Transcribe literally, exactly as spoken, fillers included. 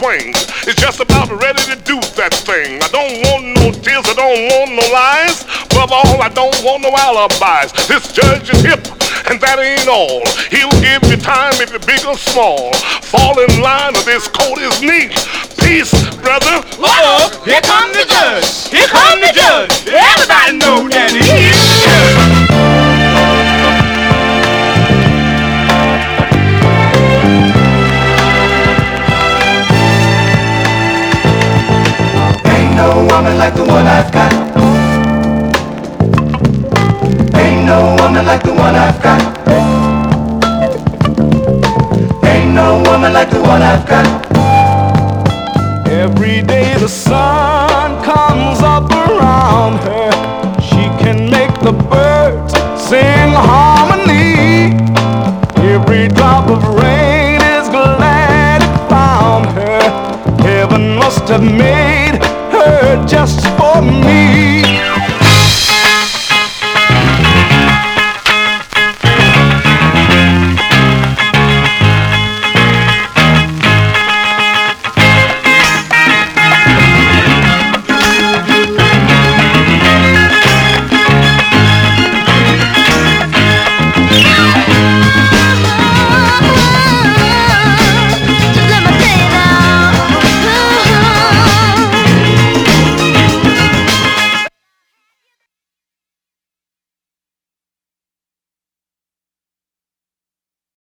swing. It's just about ready to do that thing. I don't want no tears, I don't want no lies. Above all, I don't want no alibis. This judge is hip, and that ain't all. He'll give you time if you're big or small. Fall in line or this coat is neat. Peace, brother. Uh-oh, here come the judge. Here come the judge. Everybody know that he is the judge. Ain't no woman like the one I've got. Ain't no woman like the one I've got. Ain't no woman like the one I've got. Every day the sun comes up around her. She can make the birds sing harmony. Every drop of rain is glad it found her. Heaven must have made her just for me.